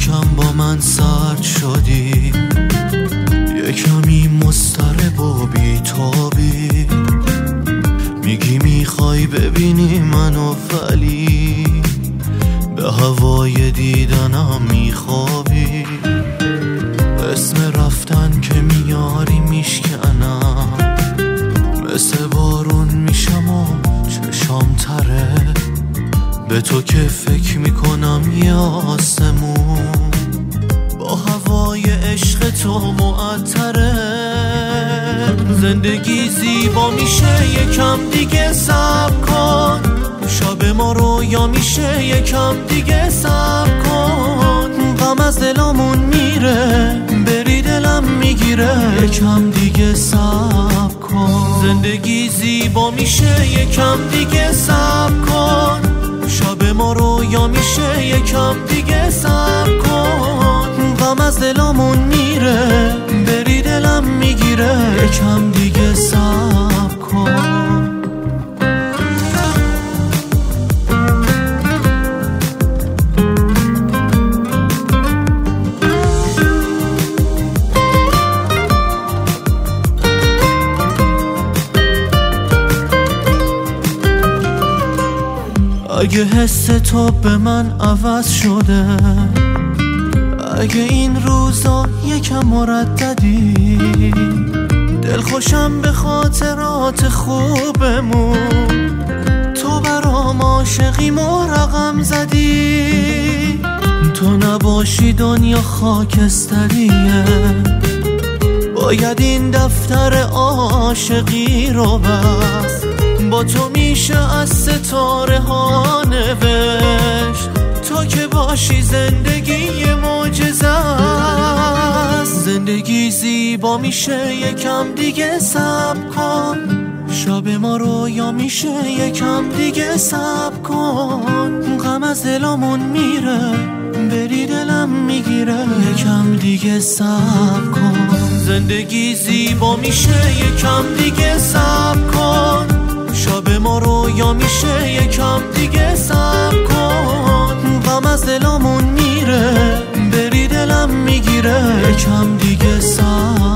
یکم با من سرد شدی، یکمی مضطرب و بی‌تابی. میگی میخوای ببینی منو ولی به هوای دیدنم میخوابی. اسم رفتن که میاری میشکنم، مثل بارون میشم و چشام تره. به تو که فکر میکنم یه آسمون با هوای عشق تو معطره. زندگی زیبا میشه یکم دیگه صبر کن، شب ما رویا میشه یکم دیگه صبر کن. غم از دلمون میره بری دلم میگیره، یکم دیگه صبر کن. زندگی زیبا میشه یکم دیگه صبر کن، شب ما رویا میشه یکم دیگه صبر کن. غم از دلمون میره بری دلم میگیره، یکم دیگه صبر کن. اگه حس تو به من عوض شده، اگه این روزا یکم مرددی، دلخوشم به خاطرات خوبمون، تو برام عاشقیمو رقم زدی. تو نباشی دنیا خاکستریه، باید این دفتر عاشقی رو بست. با تو میشه از ستاره ها نوشت، تو که باشی زندگی معجزه است. زندگی زیبا میشه یکم دیگه صبر کن، شب ما رویا میشه یکم دیگه صبر کن. غم از دلمون میره بری دلم میگیره، یکم دیگه صبر کن. زندگی زیبا میشه یکم دیگه صبر کن، شب ما رویا میشه یکم دیگه صبر کن. غم از دلمون میره بری دلم میگیره، یکم دیگه صبر